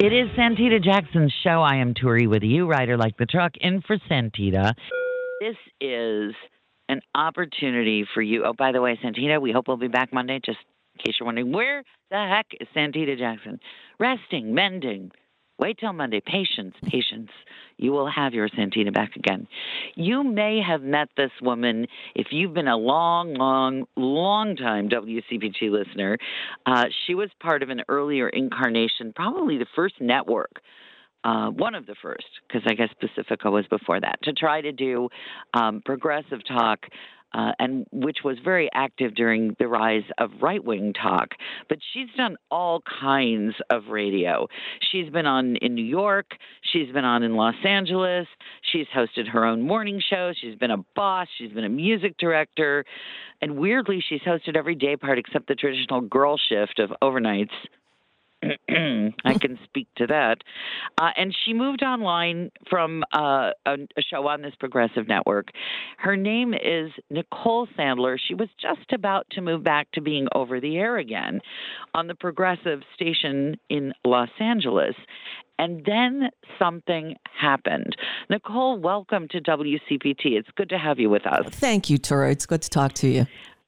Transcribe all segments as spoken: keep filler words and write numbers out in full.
It is Santita Jackson's show. I am Tori with you, rider like the truck, in for Santita. This is an opportunity for you. Oh, by the way, Santita, we hope we'll be back Monday, just in case you're wondering, where the heck is Santita Jackson? Resting, mending. Wait till Monday. Patience, patience. You will have your Santita back again. You may have met this woman if you've been a long, long, long time W C P T listener. Uh, she was part of an earlier incarnation, probably the first network, uh, one of the first, because I guess Pacifica was before that, to try to do um, progressive talk. Uh, and which was very active during the rise of right-wing talk. But she's done all kinds of radio. She's been on in New York. She's been on in Los Angeles. She's hosted her own morning show. She's been a boss. She's been a music director. And weirdly, she's hosted every day part except the traditional girl shift of overnights. I can speak to that. Uh, and she moved online from uh, a, a show on this progressive network. Her name is Nicole Sandler. She was just about to move back to being over the air again on the progressive station in Los Angeles. And then something happened. Nicole, welcome to W C P T. It's good to have you with us. Thank you, Tora. It's good to talk to you.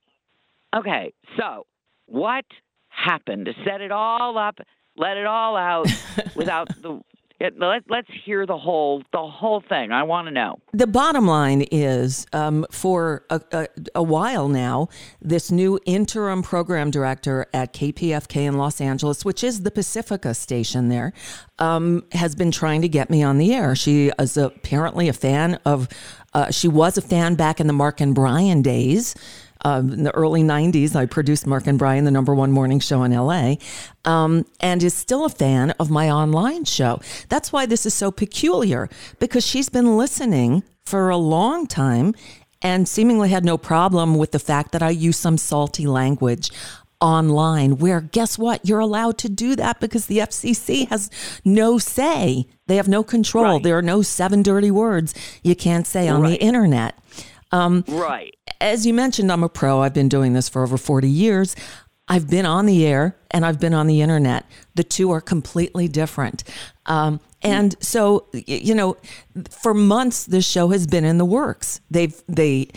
Okay, so what happened? Set it all up, let it all out without the it, let, let's hear the whole the whole thing. I want to know. The bottom line is, um, for a, a, a while now, this new interim program director at K P F K in Los Angeles, which is the Pacifica station there, um, has been trying to get me on the air. She is apparently a fan of, uh, she was a fan back in the Mark and Brian days. Uh, in the early nineties, I produced Mark and Brian, the number one morning show in L A, um, and is still a fan of my online show. That's why this is so peculiar, because she's been listening for a long time and seemingly had no problem with the fact that I use some salty language online, where, guess what? You're allowed to do that because the F C C has no say. They have no control. Right. There are no seven dirty words you can't say on Right. the internet. Um, right. As you mentioned, I'm a pro. I've been doing this for over forty years. I've been on the air and I've been on the internet. The two are completely different. Um, and so, you know, for months, this show has been in the works. They've, they,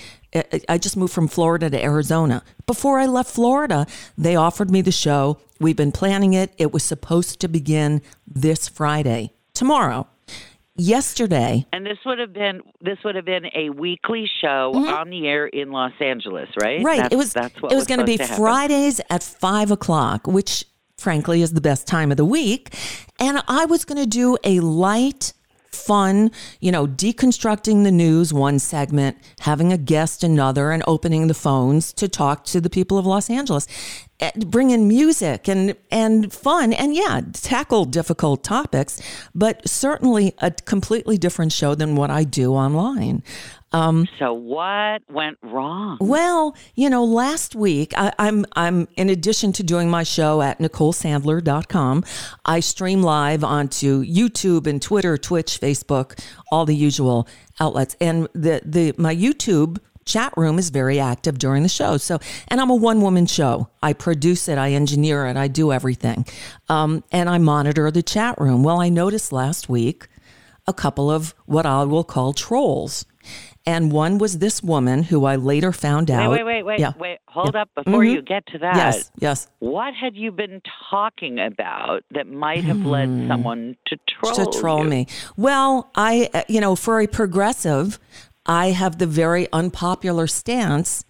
I just moved from Florida to Arizona. Before I left Florida, they offered me the show. We've been planning it. It was supposed to begin this Friday, tomorrow. Yesterday, and this would have been this would have been a weekly show mm-hmm. on the air in Los Angeles, right? Right. That's, it was. That's what it was, was going to be happen. Fridays at five o'clock, which, frankly, is the best time of the week. And I was going to do a light, fun, you know, deconstructing the news, one segment, having a guest, another, and opening the phones to talk to the people of Los Angeles. Bring in music and, and fun and, yeah, tackle difficult topics, but certainly a completely different show than what I do online. Um, so what went wrong? Well, you know, last week, I, I'm, I'm in addition to doing my show at Nicole Sandler dot com, I stream live onto YouTube and Twitter, Twitch, Facebook, all the usual outlets. And the, the my YouTube chat room is very active during the show. So, and I'm a one woman show. I produce it, I engineer it, I do everything. Um, and I monitor the chat room. Well, I noticed last week a couple of what I will call trolls. And one was this woman who I later found out. Wait, wait, wait, wait, yeah. wait. Hold yeah. up before mm-hmm. you get to that. Yes, yes. What had you been talking about that might have hmm. led someone to troll To troll you? me. Well, I, you know, for a progressive, I have the very unpopular stance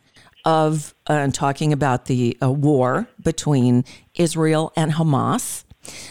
of uh, talking about the uh, war between Israel and Hamas.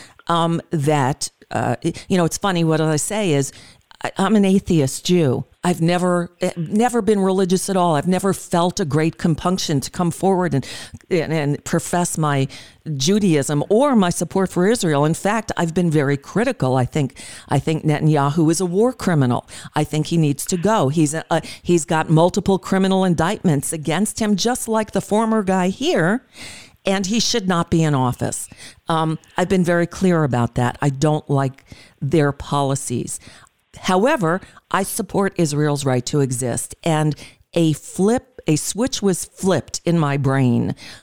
Um, that, uh, you know, it's funny, what I say is, I, I'm an atheist Jew. I've never, never been religious at all. I've never felt a great compunction to come forward and, and, and profess my Judaism or my support for Israel. In fact, I've been very critical. I think, I think Netanyahu is a war criminal. I think he needs to go. He's a, a, he's got multiple criminal indictments against him, just like the former guy here. And he should not be in office. Um, I've been very clear about that. I don't like their policies. However, I support Israel's right to exist, and a flip, a switch was flipped in my brain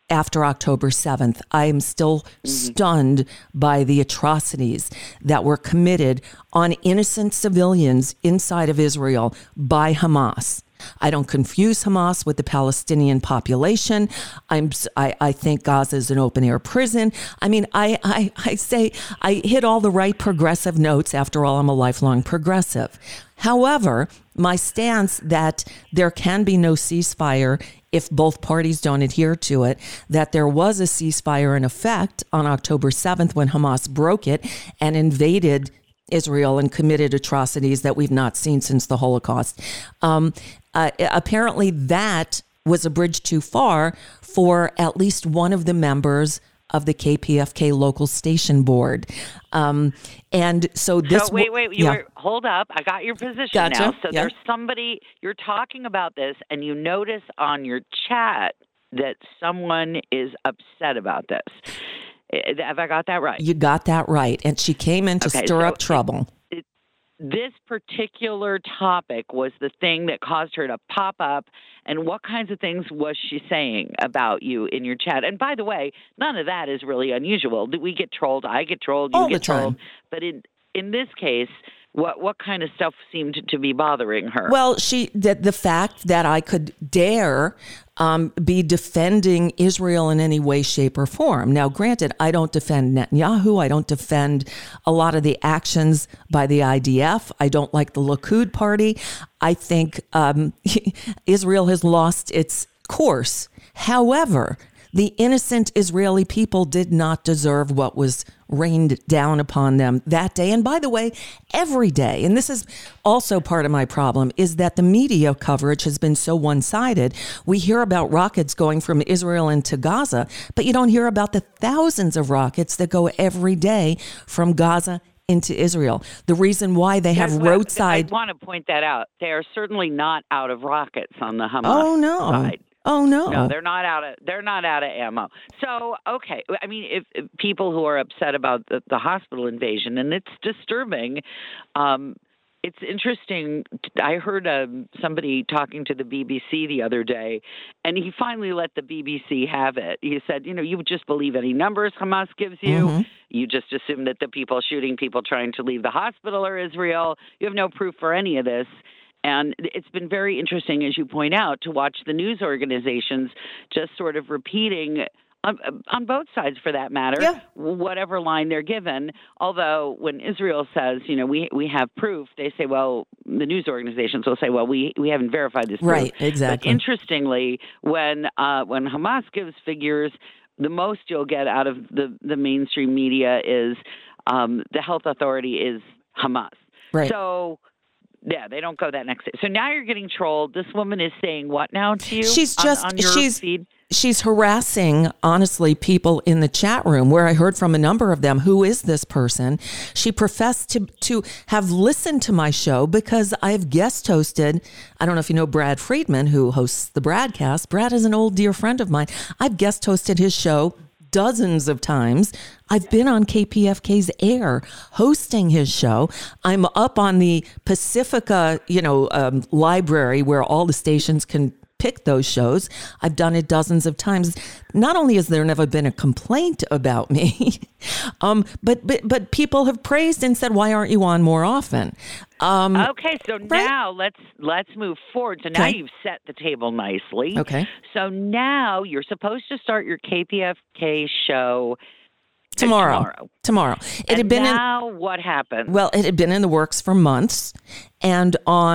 after October seventh. I am still mm-hmm. stunned by the atrocities that were committed on innocent civilians inside of Israel by Hamas. I don't confuse Hamas with the Palestinian population. I'm, I, I think Gaza is an open-air prison. I mean, I, I, I say I hit all the right progressive notes. After all, I'm a lifelong progressive. However, my stance that there can be no ceasefire if both parties don't adhere to it, that there was a ceasefire in effect on October seventh when Hamas broke it and invaded Israel and committed atrocities that we've not seen since the Holocaust. Um, uh, apparently that was a bridge too far for at least one of the members of the K P F K local station board. Um, and so this... So wait, wait, you yeah. were, hold up. I got your position gotcha. now. So yeah. there's somebody, you're talking about this and you notice on your chat that someone is upset about this. Have I got that right? You got that right. And she came in to okay, stir so up trouble. It, it, this particular topic was the thing that caused her to pop up. And what kinds of things was she saying about you in your chat? And by the way, none of that is really unusual. We get trolled. I get trolled. You All get the time. trolled. But in in this case, what what kind of stuff seemed to be bothering her? Well, she the, the fact that I could dare um, be defending Israel in any way, shape, or form. Now, granted, I don't defend Netanyahu. I don't defend a lot of the actions by the I D F. I don't like the Likud party. I think um, Israel has lost its course. However, the innocent Israeli people did not deserve what was rained down upon them that day. And by the way, every day, and this is also part of my problem, is that the media coverage has been so one-sided. We hear about rockets going from Israel into Gaza, but you don't hear about the thousands of rockets that go every day from Gaza into Israel. The reason why they have There's, roadside... I want to point that out. They are certainly not out of rockets on the Hamas oh, no. side. Oh no! No, they're not out of they're not out of ammo. So okay, I mean, if, if people who are upset about the, the hospital invasion, and it's disturbing, um, it's interesting. I heard um, somebody talking to the B B C the other day, and he finally let the B B C have it. He said, you know, you just believe any numbers Hamas gives you. Mm-hmm. You just assume that the people shooting people trying to leave the hospital are Israel. You have no proof for any of this. And it's been very interesting, as you point out, to watch the news organizations just sort of repeating, on, on both sides for that matter, yeah. whatever line they're given. Although when Israel says, you know, we we have proof, they say, well, the news organizations will say, well, we, we haven't verified this proof. Right, exactly. But interestingly, when uh, when Hamas gives figures, the most you'll get out of the, the mainstream media is um, the health authority is Hamas. Right. So... yeah, they don't go that next day. So now you're getting trolled. This woman is saying what now to you? She's just on, on your she's feed? she's harassing, honestly, people in the chat room, where I heard from a number of them. Who is this person? She professed to to have listened to my show because I've guest hosted. I don't know if you know Brad Friedman, who hosts the Bradcast. Brad is an old dear friend of mine. I've guest hosted his show dozens of times. I've been on K P F K's air hosting his show. I'm up on the Pacifica, you know, um, library where all the stations can pick those shows. I've done it dozens of times. Not only has there never been a complaint about me, um, but, but but people have praised and said, "Why aren't you on more often?" Um, okay, so right? now let's let's move forward. So now okay. you've set the table nicely. Okay. So now you're supposed to start your K P F K show tomorrow. Tomorrow. Tomorrow. It and had been now in, what happened? Well, it had been in the works for months. And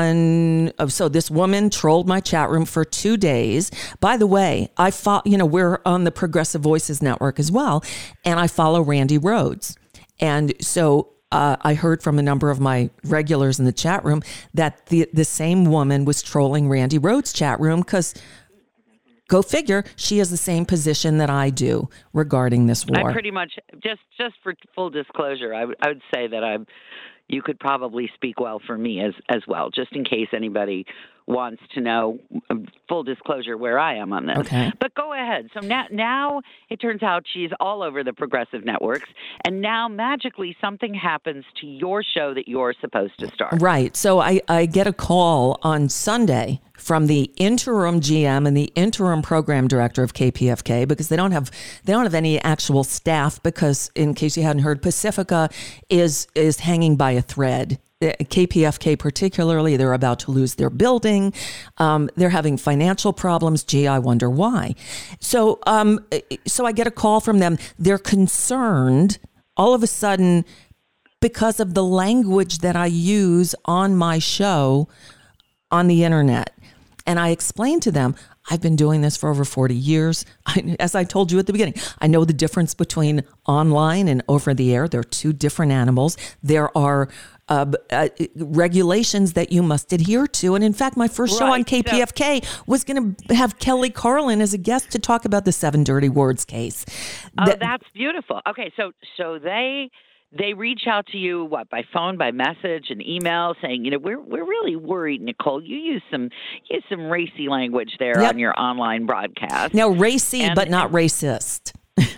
on, oh, so this woman trolled my chat room for two days. By the way, I follow, you know, we're on the Progressive Voices Network as well. And I follow Randy Rhodes. And so uh, I heard from a number of my regulars in the chat room that the, the same woman was trolling Randy Rhodes' chat room because, go figure, she has the same position that I do regarding this war. I pretty much, just just for full disclosure, I, w- I would say that I'm, you could probably speak well for me as, as well, just in case anybody wants to know, full disclosure, where I am on this. Okay. But go ahead. So now, now it turns out she's all over the progressive networks, and now magically something happens to your show that you're supposed to start. Right. So I, I get a call on Sunday from the interim G M and the interim program director of K P F K, because they don't have they don't have any actual staff, because, in case you hadn't heard, Pacifica is is hanging by a thread. K P F K particularly, they're about to lose their building. Um, they're having financial problems. Gee, I wonder why. So, um, so I get a call from them. They're concerned all of a sudden because of the language that I use on my show on the internet. And I explained to them, I've been doing this for over forty years. I, as I told you at the beginning, I know the difference between online and over the air. They're two different animals. There are uh, uh, regulations that you must adhere to. And in fact, my first show Right, on K P F K so, was going to have Kelly Carlin as a guest to talk about the Seven Dirty Words case. Oh, That- that's beautiful. Okay, so so they they reach out to you, what, by phone, by message, and email, saying, you know, we're we're really worried, Nicole. You use some use some racy language there Yep. on your online broadcast. Now, racy, And- but not racist.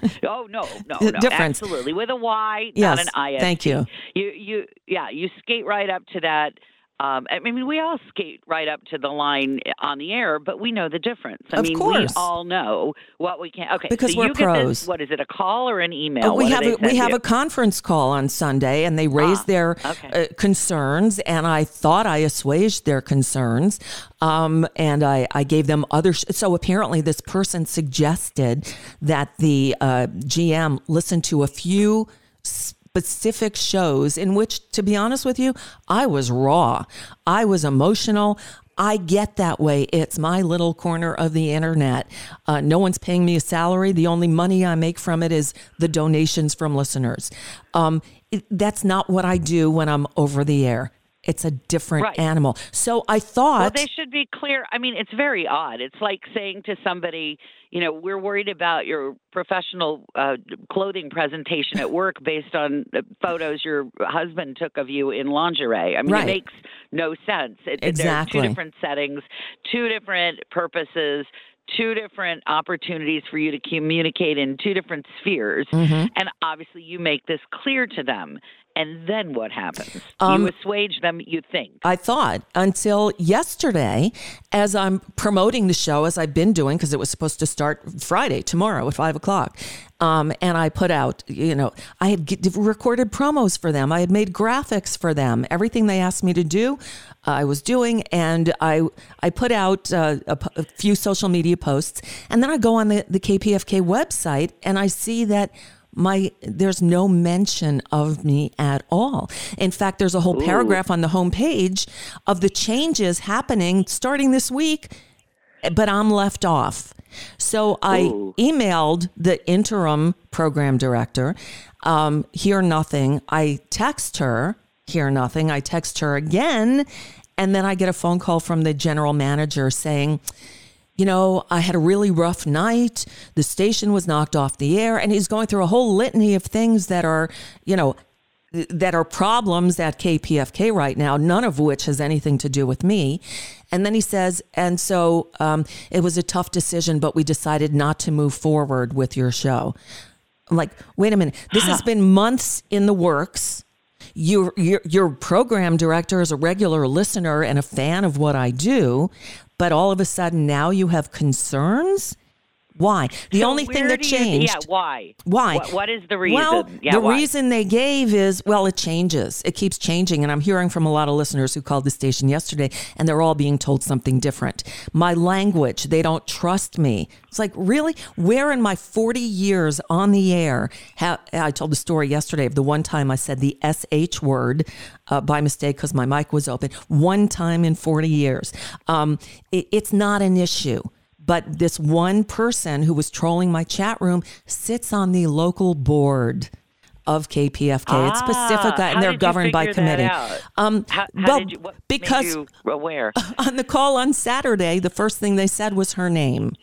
Oh no, no, The no, difference. absolutely, with a Y, Yes, not an I S T. thank you. You, you, yeah, you skate right up to that. Um, I mean, we all skate right up to the line on the air, but we know the difference. I Of mean, course. we all know what we can. Okay, Because so we're you get pros. this. What is it? A call or an email? Uh, we What do have they a, we send have you? a conference call on Sunday, and they raised Ah, their okay. uh, concerns, and I thought I assuaged their concerns, um, and I, I gave them other. Sh- so apparently, this person suggested that the uh, G M listen to a few specific shows in which, to be honest with you, I was raw. I was emotional. I get that way. It's my little corner of the internet. Uh, no one's paying me a salary. The only money I make from it is the donations from listeners. Um, it, that's not what I do when I'm over the air. It's a different Right. animal. So I thought... Well, they should be clear. I mean, it's very odd. It's like saying to somebody, you know, we're worried about your professional uh, clothing presentation at work based on the photos your husband took of you in lingerie. I mean, Right. it makes no sense. It, Exactly. There are two different settings, two different purposes, two different opportunities for you to communicate in two different spheres. Mm-hmm. And obviously, you make this clear to them. And then what happens? Um, you assuage them, you think. I thought until yesterday, as I'm promoting the show, as I've been doing, because it was supposed to start Friday, tomorrow at five o'clock. Um, and I put out, you know, I had g- recorded promos for them. I had made graphics for them. Everything they asked me to do, uh, I was doing. And I I put out uh, a, p- a few social media posts. And then I go on the, the K P F K website and I see that My there's no mention of me at all. In fact, there's a whole Ooh. paragraph on the homepage of the changes happening starting this week, but I'm left off. So I Ooh. emailed the interim program director, um, hear nothing. I text her, hear nothing. I text her again, and then I get a phone call from the general manager saying, you know, I had a really rough night. The station was knocked off the air, and he's going through a whole litany of things that are, you know, that are problems at K P F K right now, none of which has anything to do with me. And then he says, and so um, it was a tough decision, but we decided not to move forward with your show. I'm like, wait a minute. This has been months in the works. Your, your, your program director is a regular listener and a fan of what I do. But all of a sudden now you have concerns? Why? The So only thing where that do you- changed. yeah, why? Why? What, what is the reason? Well, yeah, the why? reason they gave is, well, it changes. It keeps changing. And I'm hearing from a lot of listeners who called the station yesterday, and they're all being told something different. My language, they don't trust me. It's like, really? Where in my forty years on the air, ha- I told the story yesterday of the one time I said the S H word uh, by mistake because my mic was open. One time in forty years. Um, it, it's not an issue. But this one person who was trolling my chat room sits on the local board of K P F K. Ah, it's Pacifica, and how they're did you governed by figure that committee. out? Um, How, how well, did you, what because made you aware? on the call on Saturday, the first thing they said was her name.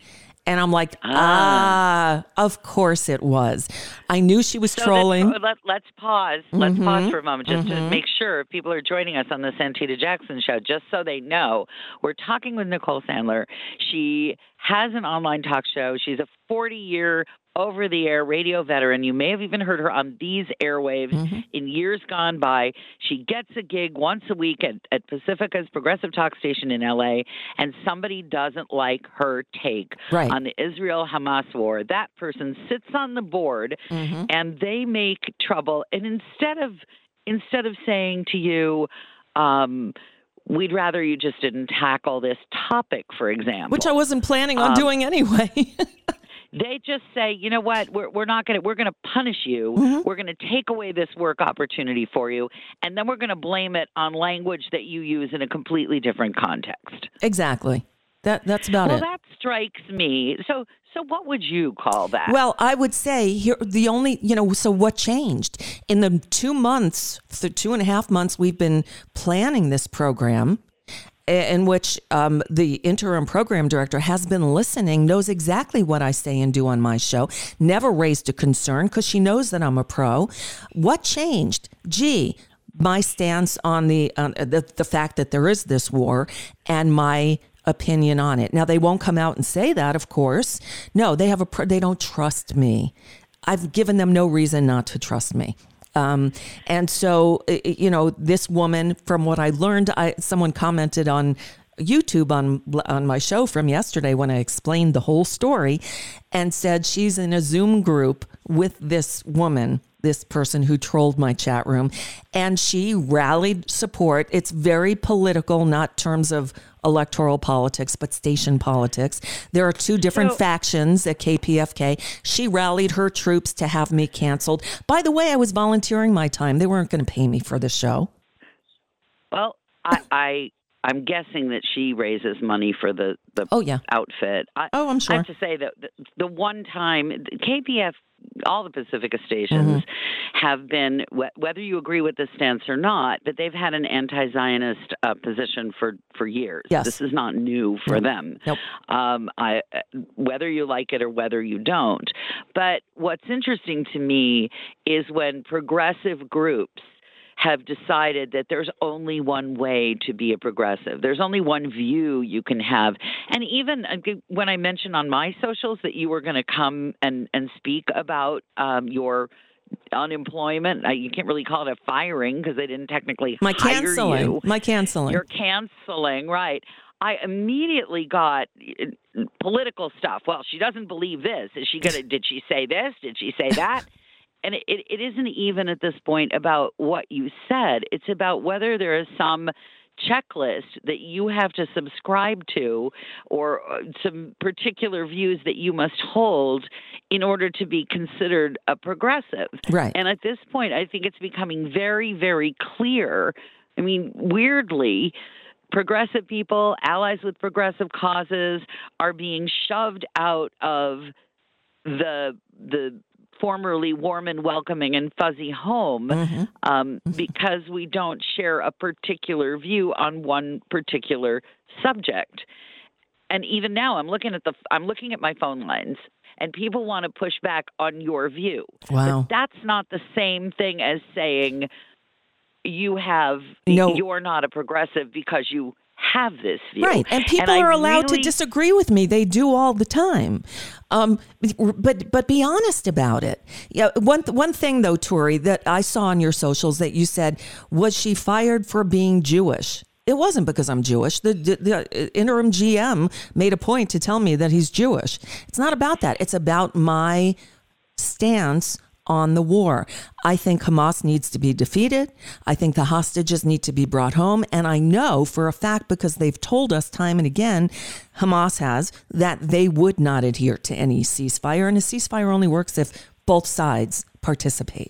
And I'm like, Ah. ah, of course it was. I knew she was So trolling. Let, let, let's pause. Let's Mhm. pause for a moment just Mhm. to make sure if people are joining us on the Santita Jackson show, just so they know. We're talking with Nicole Sandler. She has an online talk show. She's a forty-year over-the-air radio veteran. You may have even heard her on these airwaves Mhm. in years gone by. She gets a gig once a week at, at Pacifica's Progressive Talk Station in L A, and somebody doesn't like her take Right. on the Israel-Hamas war. That person sits on the board, Mhm. and they make trouble. And instead of instead of saying to you, um, we'd rather you just didn't tackle this topic, for example. Which I wasn't planning on Um, doing anyway. They just say, you know what, we're we're not going to we're going to punish you. Mhm. We're going to take away this work opportunity for you, and then we're going to blame it on language that you use in a completely different context. Exactly. That that's about Well, it. that strikes me. So so what would you call that? Well, I would say here the only, you know, so what changed in the two months, the two and a half months we've been planning this program, in which um, the interim program director has been listening, knows exactly what I say and do on my show, never raised a concern because she knows that I'm a pro. What changed? Gee, my stance on the, uh, the the fact that there is this war and my opinion on it. Now, they won't come out and say that, of course. No, they have a pr- they don't trust me. I've given them no reason not to trust me. Um, and so, you know, this woman, from what I learned, I, someone commented on YouTube on on my show from yesterday when I explained the whole story and said she's in a Zoom group with this woman, this person who trolled my chat room, and she rallied support. It's very political, not terms of electoral politics, but station politics. There are two different So- factions at K P F K. She rallied her troops to have me canceled. By the way, I was volunteering my time. They weren't going to pay me for the show. Well, I, I I'm guessing that she raises money for the the Oh, yeah. outfit. I, Oh, I'm I sure. have to say that the, the one time K P F, all the Pacifica stations Mm-hmm. have been, wh- whether you agree with the stance or not, but they've had an anti-Zionist uh, position for, for years. Yes. This is not new for Nope. them. Nope. Um, I, whether you like it or whether you don't. But what's interesting to me is when progressive groups have decided that there's only one way to be a progressive. There's only one view you can have. And even when I mentioned on my socials that you were going to come and, and speak about um, your unemployment, I, you can't really call it a firing because they didn't technically My hire canceling. you. My canceling. You're canceling, right. I immediately got political stuff. Well, she doesn't believe this. Is she gonna? Did she say this? Did she say that? And it, it isn't even at this point about what you said. It's about whether there is some checklist that you have to subscribe to or some particular views that you must hold in order to be considered a progressive. Right. And at this point, I think it's becoming very, very clear. I mean, weirdly, progressive people, allies with progressive causes, are being shoved out of the the formerly warm and welcoming and fuzzy home Mm-hmm. um, because we don't share a particular view on one particular subject. And even now, I'm looking at the I'm looking at my phone lines, and people want to push back on your view. Wow. But that's not the same thing as saying you have No. you're not a progressive because you have this view. Right. And people I are allowed really- to disagree with me. They do all the time. Um, but but be honest about it. Yeah. One one thing though, Tori, that I saw on your socials that you said, was she fired for being Jewish? It wasn't because I'm Jewish. The, the, the interim G M made a point to tell me that he's Jewish. It's not about that. It's about my stance on the war. I think Hamas needs to be defeated. I think the hostages need to be brought home. And I know for a fact, because they've told us time and again, Hamas has, that they would not adhere to any ceasefire. And a ceasefire only works if both sides participate.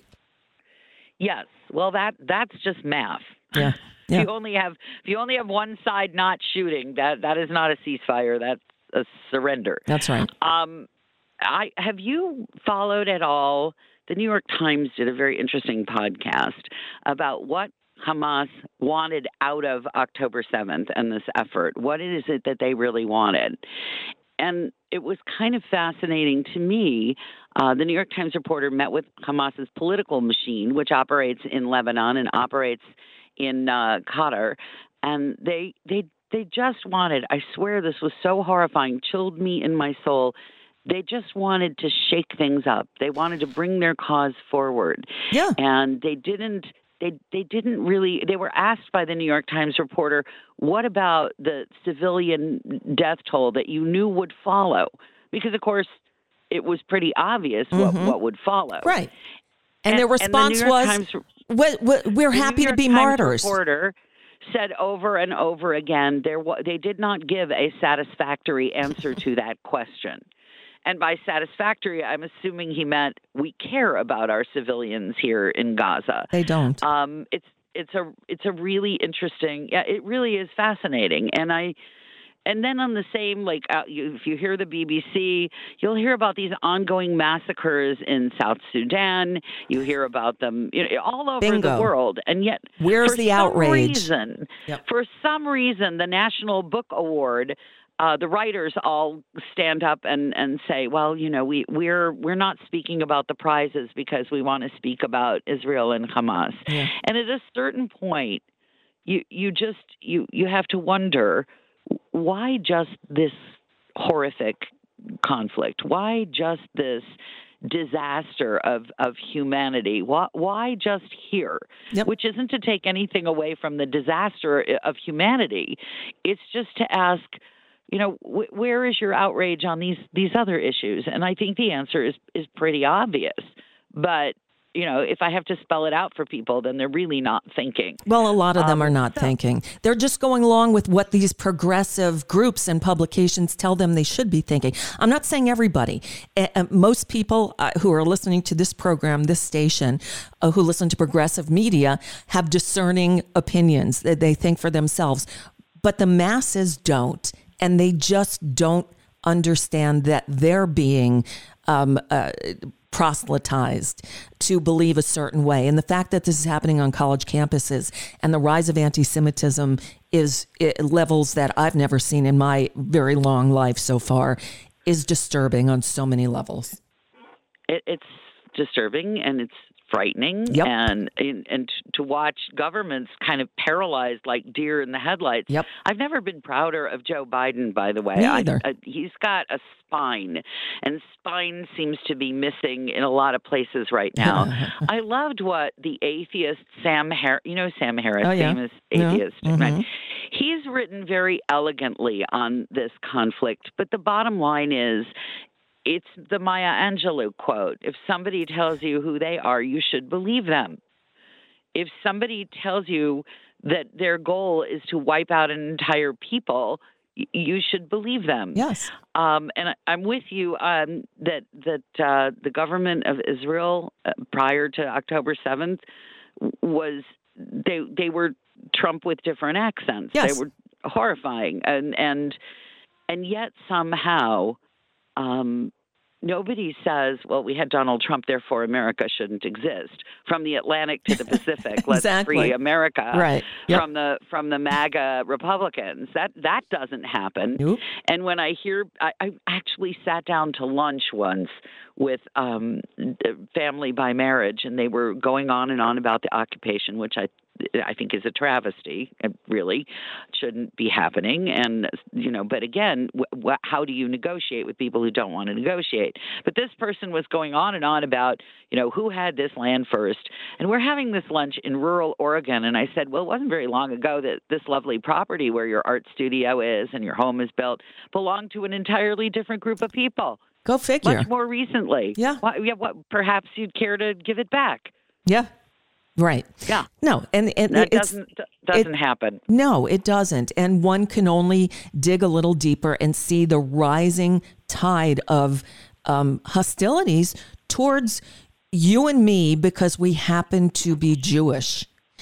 Yes. Well, that that's just math. Yeah. If Yeah. you only have if you only have one side not shooting, that that is not a ceasefire. That's a surrender. That's right. Um, I have you followed at all? The New York Times did a very interesting podcast about what Hamas wanted out of October seventh and this effort. What is it that they really wanted? and it was kind of fascinating to me. Uh, the New York Times reporter met with Hamas's political machine, which operates in Lebanon and operates in uh, Qatar, and they they they just wanted. I swear this was so horrifying, chilled me in my soul. They just wanted to shake things up. They wanted to bring their cause forward. Yeah, and they didn't. They they didn't really. They were asked by the New York Times reporter, "What about the civilian death toll that you knew would follow?" Because of course, it was pretty obvious what, mm-hmm. what would follow. Right. And, and their response and the was, Times, we're, we're happy to be Times martyrs. Reporter said over and over again, there they did not give a satisfactory answer to that question. And by satisfactory, I'm assuming he meant we care about our civilians here in Gaza. They don't. Um, it's it's a it's a really interesting. Yeah, it really is fascinating. And I. And then on the same, like, uh, you, if you hear the B B C, you'll hear about these ongoing massacres in South Sudan. You hear about them you know, all over Bingo. the world. And yet, where's for the some outrage? Reason, yep. For some reason, the National Book Award, uh, the writers all stand up and, and say, well, you know, we, we're we're not speaking about the prizes because we want to speak about Israel and Hamas. Yeah. And at a certain point, you you just you you have to wonder, why just this horrific conflict? Why just this disaster of, of humanity? Why, why just here? Yep. Which isn't to take anything away from the disaster of humanity. It's just to ask, you know, wh- where is your outrage on these, these other issues? And I think the answer is, is pretty obvious. But you know, if I have to spell it out for people, then they're really not thinking. Well, a lot of them um, are not so. thinking. They're just going along with what these progressive groups and publications tell them they should be thinking. I'm not saying everybody. Uh, most people uh, who are listening to this program, this station, uh, who listen to progressive media, have discerning opinions that they think for themselves. But the masses don't, and they just don't understand that they're being um, uh, proselytized to believe a certain way. And the fact that this is happening on college campuses and the rise of anti-Semitism is at levels that I've never seen in my very long life so far is disturbing on so many levels. It, it's disturbing and it's frightening. Yep. and, and and to watch governments kind of paralyzed like deer in the headlights. Yep. I've never been prouder of Joe Biden, by the way. Me either. I, I, he's got a spine, and spine seems to be missing in a lot of places right now. I loved what the atheist Sam Harris, you know Sam Harris, oh, yeah. famous atheist, no. mm-hmm. right? He's written very elegantly on this conflict, but the bottom line is, it's the Maya Angelou quote. If somebody tells you who they are, you should believe them. If somebody tells you that their goal is to wipe out an entire people, y- you should believe them. Yes. Um, and I, I'm with you um, that that uh, the government of Israel uh, prior to October seventh was they they were Trump with different accents. Yes. They were horrifying, and and and yet somehow. Um, Nobody says, well, we had Donald Trump, therefore America shouldn't exist. From the Atlantic to the Pacific, let's exactly. free America right. yep. from the from the MAGA Republicans. That that doesn't happen. Nope. And when I hear, I, I actually sat down to lunch once with um, family by marriage, and they were going on and on about the occupation, which I I think is a travesty. It really shouldn't be happening. And, you know, but again, wh- wh- how do you negotiate with people who don't want to negotiate? But this person was going on and on about, you know, who had this land first. And we're having this lunch in rural Oregon. And I said, well, it wasn't very long ago that this lovely property where your art studio is and your home is built belonged to an entirely different group of people. Go figure. Much more recently. Yeah. Why, yeah. What, perhaps you'd care to give it back. Yeah. Right. Yeah. No, and, and that it's, doesn't doesn't it, happen. No, it doesn't. And one can only dig a little deeper and see the rising tide of um, hostilities towards you and me because we happen to be Jewish.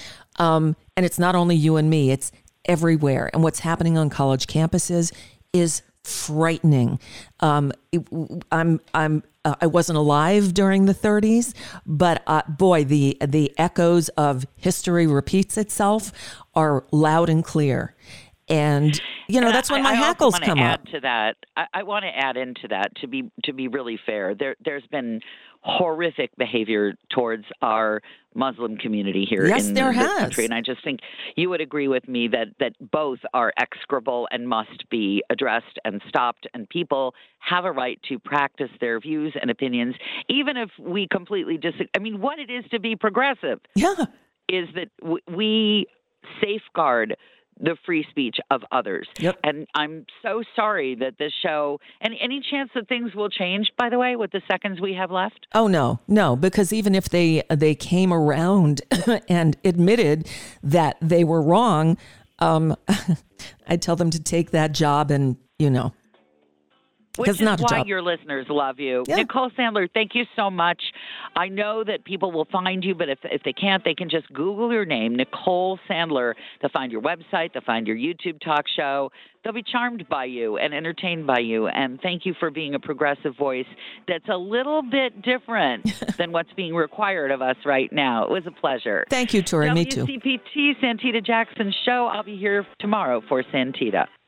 Um, and it's not only you and me, it's everywhere. And what's happening on college campuses is frightening. Um, I'm, I'm, uh, I wasn't alive during the thirties, but uh, boy, the the echoes of history repeats itself are loud and clear. And, you know, And that's when I, my I hackles also come wanna up. add to that. I, I want to add into that to be to be really fair. There there's been horrific behavior towards our Muslim community here Yes, in there this has. country, and I just think you would agree with me that that both are execrable and must be addressed and stopped. And people have a right to practice their views and opinions, even if we completely disagree. I mean, what it is to be progressive Yeah. is that w- we safeguard the free speech of others. Yep. And I'm so sorry that this show, and any chance that things will change, by the way, with the seconds we have left? Oh, no, no, because even if they they came around and admitted that they were wrong, um, I tell them to take that job and, you know, Which it's is not a why job. your listeners love you. Yeah. Nicole Sandler, thank you so much. I know that people will find you, but if, if they can't, they can just Google your name, Nicole Sandler. They'll find your website. They'll find your YouTube talk show. They'll be charmed by you and entertained by you. And thank you for being a progressive voice that's a little bit different than what's being required of us right now. It was a pleasure. Thank you, Tori. Me too. W C P T, Santita Jackson Show. I'll be here tomorrow for Santita.